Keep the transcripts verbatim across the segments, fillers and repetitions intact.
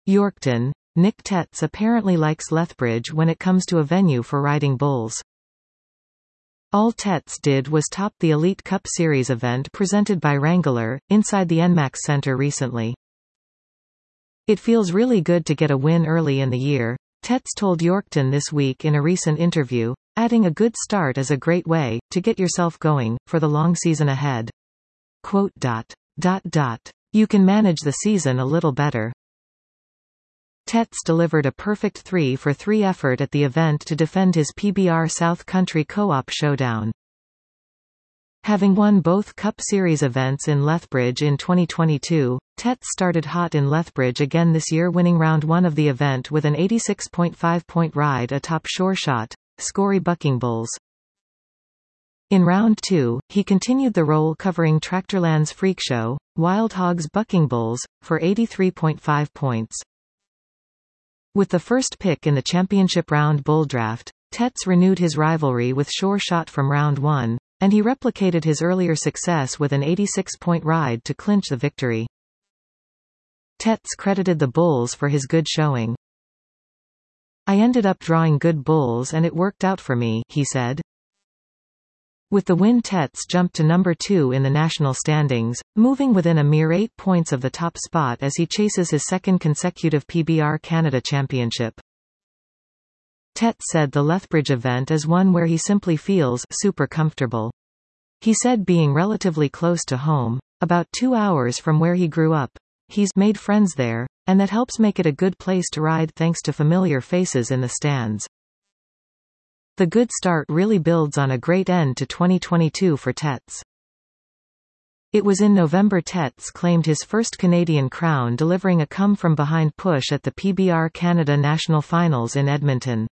Yorkton. Nick Tetz apparently likes Lethbridge when it comes to a venue for riding bulls. All Tetz did was top the Elite Cup Series event presented by Wrangler, inside the N MAX Centre recently. It feels really good to get a win early in the year, Tetz told Yorkton this week in a recent interview, adding a good start is a great way to get yourself going for the long season ahead. Quote dot, dot, dot. You can manage the season a little better. Tetz delivered a perfect three for three effort at the event to defend his P B R South Country Co-op Showdown. Having won both Cup Series events in Lethbridge in twenty twenty-two, Tetz started hot in Lethbridge again this year, winning round one of the event with an eighty-six point five point ride atop Sure Shot, Scory Bucking Bulls. In round two, he continued the role covering Tractorland's Freak Show, Wild Hogs Bucking Bulls, for eighty-three point five points. With the first pick in the championship round bull draft, Tetz renewed his rivalry with Sure Shot from round one, and he replicated his earlier success with an eighty-six point ride to clinch the victory. Tetz credited the bulls for his good showing. I ended up drawing good bulls and it worked out for me, he said. With the win, Tetz jumped to number two in the national standings, moving within a mere eight points of the top spot as he chases his second consecutive P B R Canada Championship. Tetz said the Lethbridge event is one where he simply feels super comfortable. He said being relatively close to home, about two hours from where he grew up, he's made friends there, and that helps make it a good place to ride thanks to familiar faces in the stands. The good start really builds on a great end to twenty twenty-two for Tetz. It was in November Tetz claimed his first Canadian crown, delivering a come-from-behind push at the P B R Canada National Finals in Edmonton.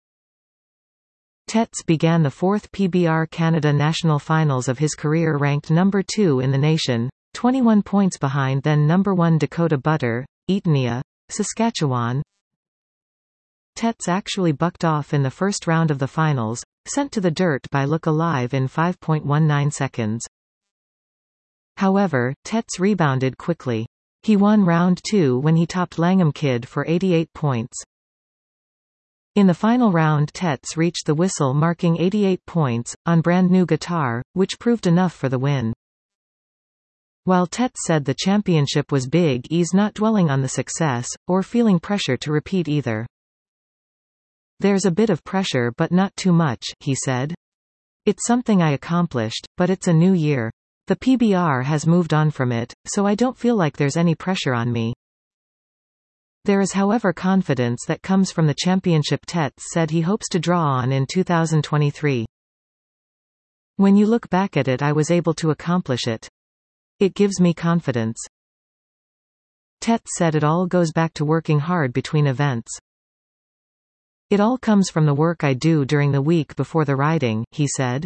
Tetz began the fourth P B R Canada National Finals of his career ranked number two in the nation, twenty-one points behind then number one Dakota Butter, Eatonia, Saskatchewan. Tetz actually bucked off in the first round of the finals, sent to the dirt by Look Alive in five point one nine seconds. However, Tetz rebounded quickly. He won round two when he topped Langham Kid for eighty-eight points. In the final round, Tetz reached the whistle marking eighty-eight points, on brand new guitar, which proved enough for the win. While Tetz said the championship was big, he's not dwelling on the success, or feeling pressure to repeat either. There's a bit of pressure but not too much, he said. It's something I accomplished, but it's a new year. The P B R has moved on from it, so I don't feel like there's any pressure on me. There is however confidence that comes from the championship Tetz said he hopes to draw on in two thousand twenty-three. When you look back at it, I was able to accomplish it. It gives me confidence. Tetz said it all goes back to working hard between events. It all comes from the work I do during the week before the riding, he said.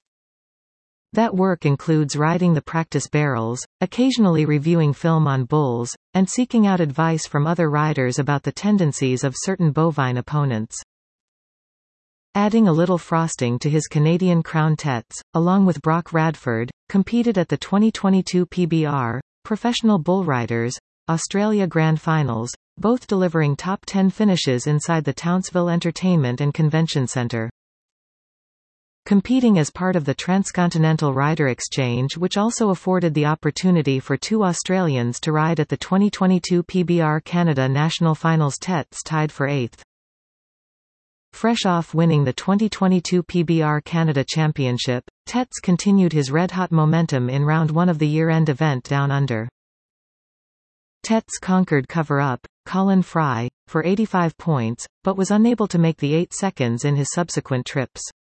That work includes riding the practice barrels, occasionally reviewing film on bulls, and seeking out advice from other riders about the tendencies of certain bovine opponents. Adding a little frosting to his Canadian crown, Tetz, along with Brock Radford, competed at the twenty twenty-two P B R, Professional Bull Riders, Australia Grand Finals, both delivering top ten finishes inside the Townsville Entertainment and Convention Centre. Competing as part of the Transcontinental Rider Exchange, which also afforded the opportunity for two Australians to ride at the twenty twenty-two P B R Canada National Finals, Tetz tied for eighth. Fresh off winning the twenty twenty-two P B R Canada Championship, Tetz continued his red-hot momentum in round one of the year-end event Down Under. Tetz conquered cover-up, Colin Fry, for eighty-five points, but was unable to make the eight seconds in his subsequent trips.